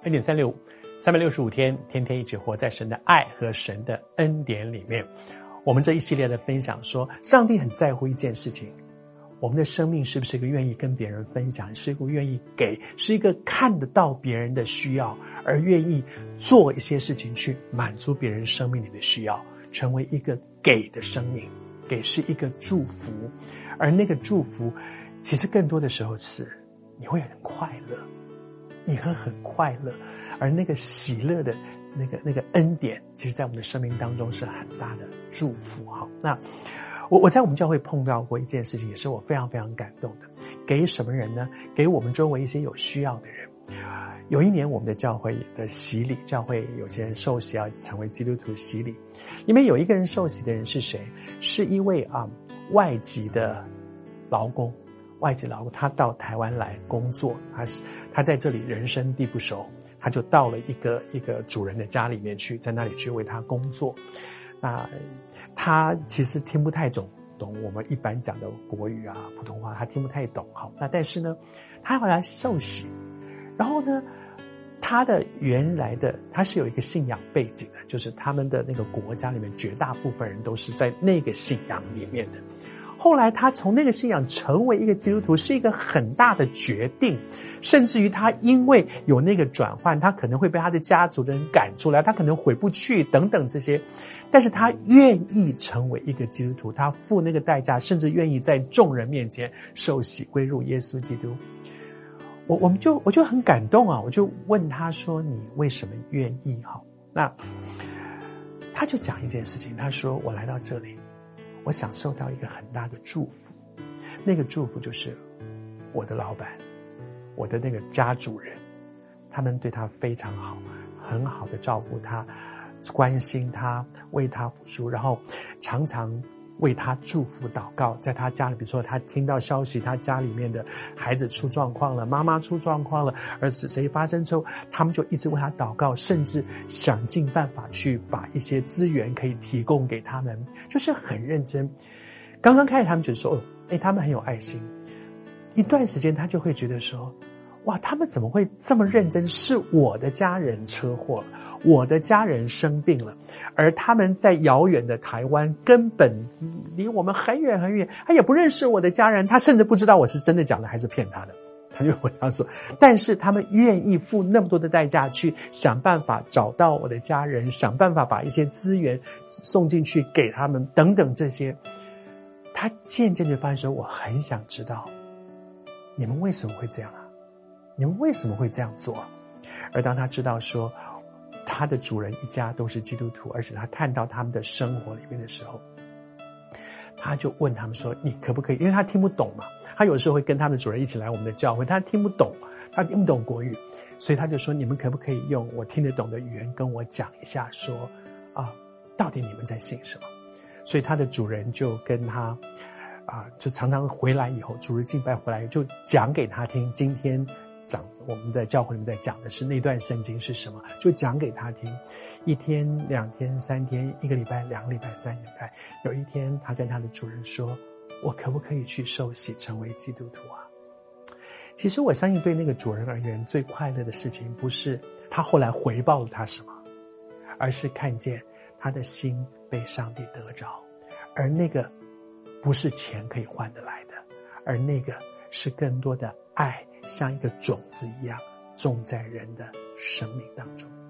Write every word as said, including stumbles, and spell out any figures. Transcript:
恩典三六五，三百六十五天，天天一起活在神的爱和神的恩典里面。我们这一系列的分享说，上帝很在乎一件事情，我们的生命是不是一个愿意跟别人分享，是一个愿意给，是一个看得到别人的需要，而愿意做一些事情去满足别人生命里的需要，成为一个给的生命。给是一个祝福，而那个祝福其实更多的时候是你会很快乐，你会很快乐，而那个喜乐的那个那个恩典，其实在我们的生命当中是很大的祝福。好，那我我在我们教会碰到过一件事情，也是我非常非常感动的。给什么人呢？给我们周围一些有需要的人。有一年我们的教会的洗礼，教会有些人受洗要成为基督徒洗礼，里面有一个人受洗的人是谁？是一位啊、嗯、外籍的劳工，外籍劳工，他到台湾来工作，他是他在这里人生地不熟，他就到了一个一个主人的家里面去，在那里去为他工作。那他其实听不太懂懂我们一般讲的国语啊普通话，他听不太懂。好，那但是呢，他后来受洗，然后呢，他的原来的他是有一个信仰背景的，就是他们的那个国家里面绝大部分人都是在那个信仰里面的。后来他从那个信仰成为一个基督徒是一个很大的决定，甚至于他因为有那个转换，他可能会被他的家族的人赶出来，他可能回不去等等这些，但是他愿意成为一个基督徒，他付那个代价，甚至愿意在众人面前受洗归入耶稣基督。我我们就我就很感动啊，我就问他说你为什么愿意？好，那他就讲一件事情，他说我来到这里，我享受到一个很大的祝福，那个祝福就是我的老板，我的那个家主人，他们对他非常好，很好的照顾他，关心他，为他付出，然后常常为他祝福祷告。在他家里，比如说他听到消息，他家里面的孩子出状况了，妈妈出状况了，儿子谁发生之后，他们就一直为他祷告，甚至想尽办法去把一些资源可以提供给他们，就是很认真。刚刚开始他们觉得说，哦，诶，他们很有爱心。一段时间他就会觉得说，哇，他们怎么会这么认真？是我的家人车祸了，我的家人生病了，而他们在遥远的台湾根本离我们很远很远，他也不认识我的家人，他甚至不知道我是真的讲的还是骗他的。他就回答说，但是他们愿意付那么多的代价去想办法找到我的家人，想办法把一些资源送进去给他们等等这些。他渐渐就发现说，我很想知道你们为什么会这样啊？你们为什么会这样做？而当他知道说他的主人一家都是基督徒，而且他看到他们的生活里面的时候，他就问他们说，你可不可以，因为他听不懂嘛，他有时候会跟他们的主人一起来我们的教会，他听不懂，他听不懂国语，所以他就说，你们可不可以用我听得懂的语言跟我讲一下说啊，到底你们在信什么？所以他的主人就跟他啊，就常常回来以后，主日敬拜回来就讲给他听，今天讲我们在教会里面在讲的是那段圣经是什么，就讲给他听。一天两天三天，一个礼拜两个礼拜三个礼拜，有一天他跟他的主人说，我可不可以去受洗成为基督徒啊？其实我相信对那个主人而言，最快乐的事情不是他后来回报了他什么，而是看见他的心被上帝得着，而那个不是钱可以换得来的，而那个是更多的爱，像一个种子一样种在人的生命当中。